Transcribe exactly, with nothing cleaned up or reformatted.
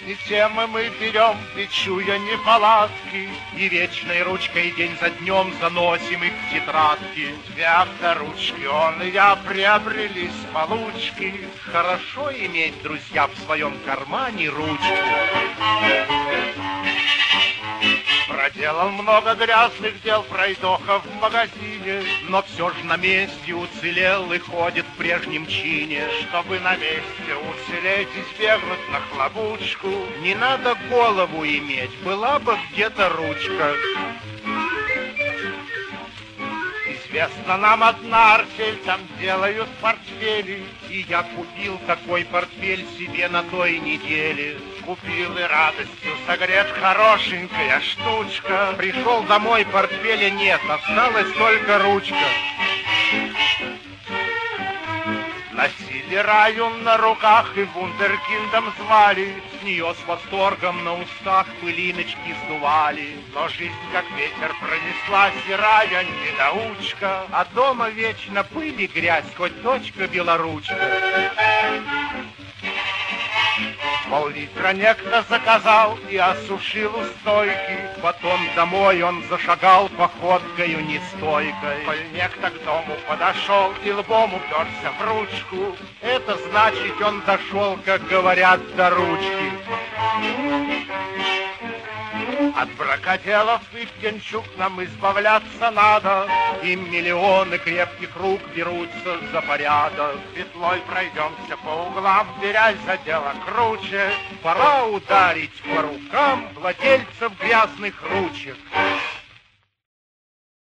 И темы мы берем, и чуя неполадки, и вечной ручкой день за днем заносим их в тетрадки. Две авторучки, он и я, приобрели с получки. Хорошо иметь, друзья, в своем кармане ручку. Проделал много грязных дел пройдоха в магазине, но все же на месте уцелел и ходит в прежнем чине. Чтобы на месте уцелеть, избегнуть нахлобучку, не надо голову иметь, была бы где-то ручка. Известно нам одна артель, там делают портфели, и я купил такой портфель себе на той неделе. Купил и радостью согрет, хорошенькая штучка. Пришел домой, портфеля нет, осталась только ручка. Носили Раю на руках и вундеркиндом звали, с нее с восторгом на устах пылиночки сдували. Но жизнь как ветер пронеслась, и Рая недоучка, а дома вечно пыль и грязь, хоть дочка белоручка. Пол-литра некто заказал и осушил у стойки. Потом домой он зашагал походкою нестойкой. Коль некто к дому подошел и лбом уперся в ручку, это значит, он дошел, как говорят, до ручки. От бракоделов и пьянчук нам избавляться надо, и миллионы крепких рук берутся за порядок. Петлой пройдемся по углам, берясь за дело круче. Пора ударить по рукам владельцев грязных ручек.